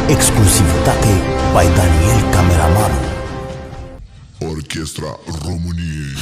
Exclusivitate by Daniel Cameraman. Orchestra României.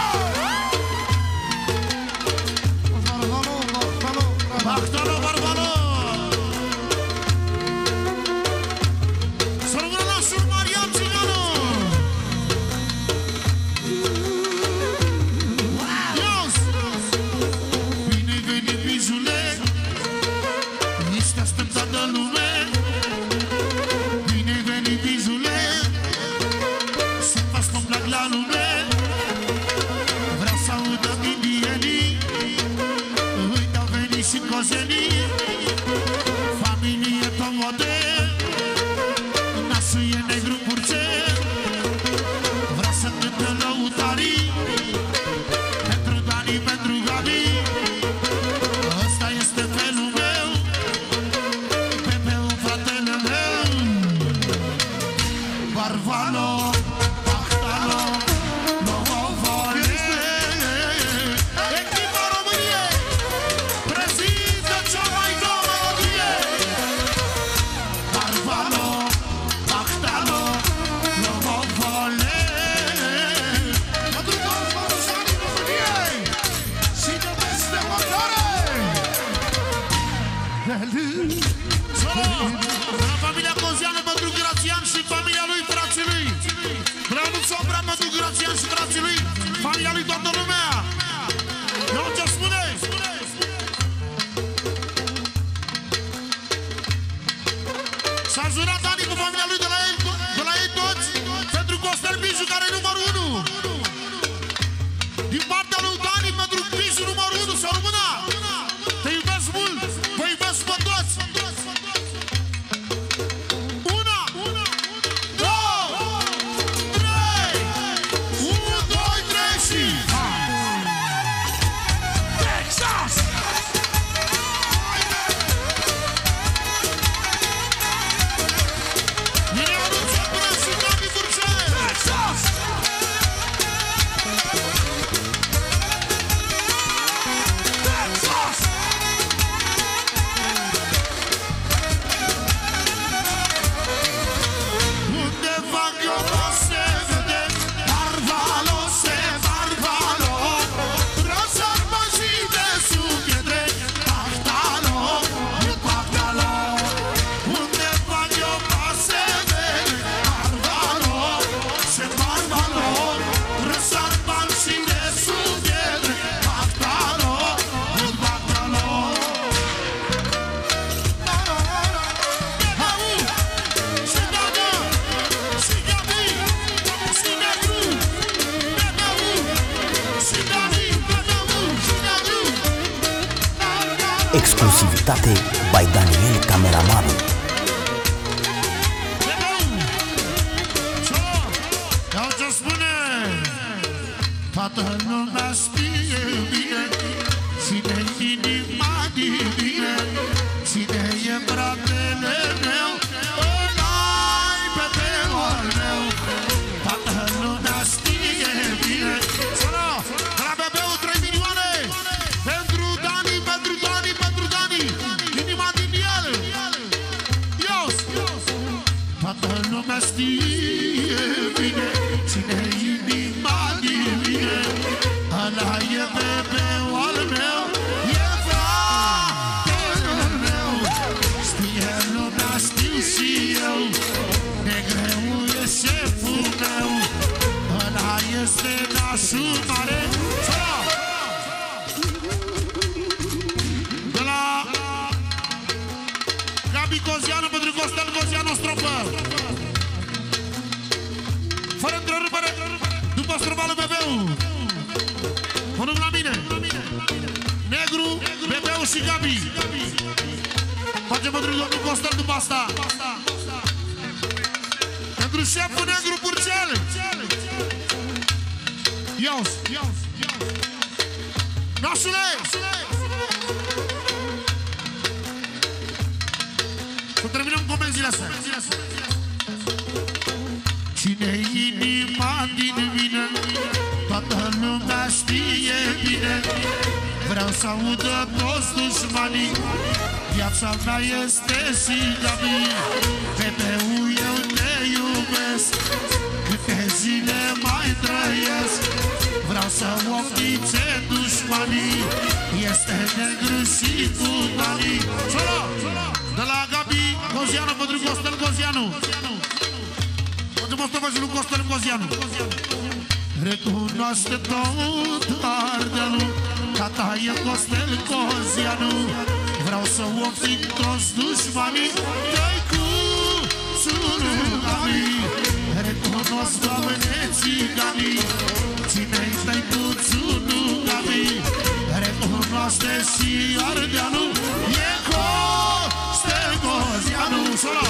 Familie pe model, nasul e negru purcel. Vreau să cântă lăutarii pentru Dani, pentru Gabi. Ăsta este felul meu, Pepeu, fratele meu. Barvalo, Pahtalo, Novovole. Echipa României prezintă cea mai nouă melodie. Barvalo, Pahtalo, Novovole. Pentru toți mărășanii României și de peste motoare. De la familia Coziană pentru Grațian și familia lui, frații lui. Vreau nu sombra pentru Grațian și frații lui, familia lui, toată lumea. Eu ce spune? S-a jurat Dani cu familia lui de la ei toți pentru Costel Biju, care e numărul 1. Din partea lui Dani pentru Biju numărul 1, să rămână. Te iubesc mult, vă iubesc pe toți. Una, două, trei. 1, 2, 3 și Texas! Vine anunțul până și Gabi Burcel! Texas! Texas! Unde fac eu o se vede Barvalo, se Barvalo. Răsar mă și de sub pietre Pahtalo, Pahtalo. Unde fac eu o se vede Barvalo, se Barvalo. Răsar mă și de sub pietre Pahtalo, Pahtalo. Și Dana, și Gabi, și Negru, Bebeu, și Dani, Bebeu, și Negru. Exclusivitate by Daniel Cameraman. Bebeu! Iau ce spune! Toată lumea știe bine cine inima divine, cine e fratele meu, ăla-i Pepeu al meu. Toată lumea știe bine. Sună! De la Bebeu 3 milioane pentru Dani, pentru Dani, pentru Dani. Inima din el. Ios! Toată lumea știe bine cine inima divine, ăla e Bebeu al meu, e fratele meu. Știe lumea, știu și eu, Negreu e șeful meu, ăla este nașul mare. De la Gabi Coziană pentru Costel Coziană, o strofă. Fără întrerupere, după strofa lui Bebeu. Până la mine. Negru, Bebeu și Gabi. Facem pentru domnul Costel după asta. Pentru șeful Negru Burcel. Ios. Nașule! Să terminăm comenzile astea. Cine-i inima din mine, toată lumea știe bine. Vreau să audă toți dușmanii, Viața mea este Sigabi, Bebeu, eu te iubesc. Câte zile mai trăiesc, vreau să ofițe dușmanii. Este negru și cu Dani. Solo! De la Gabi Gozianu pentru Costel Gozianu. Poate mă stăvă și lui Costel Gozianu. Recunoaște tot Ardealul, tata e Costel Gozianu. Vreau să oftic toți dușmanii, dă-i cu suruganii. Recunosc, Doamne, țiganii, ține-i dă-i cu suruganii. Recunoaște și Ardealul, e Costel Gozianu. Solo!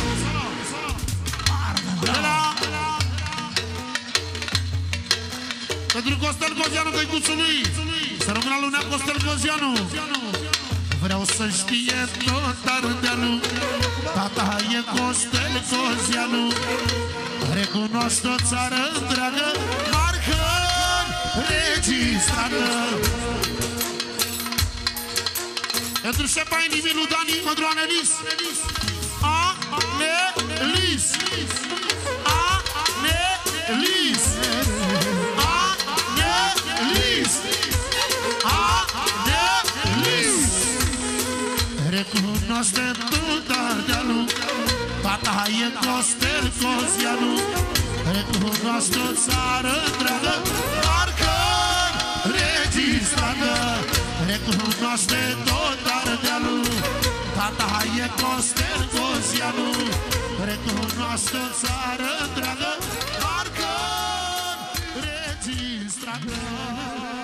Pentru Costel Gozianu, dăicuțul lui, să rămână lunea Costel Gozianu. Vreau să știe tot Ardealul, tata e Costel Gozianu. Recunoaște o țară întreagă, marcă registrată. Pentru șefa inimii lui Dani, pentru Anelis. Anelis. Anelis. Recunoaște tot Ardealul, tata e Costel Gozianu. Recunoaște o țară întreagă, marcă registrată. Recunoaște tot Ardealul, tata e Costel Gozianu. Recunoaște o țară întreagă, marcă registrată.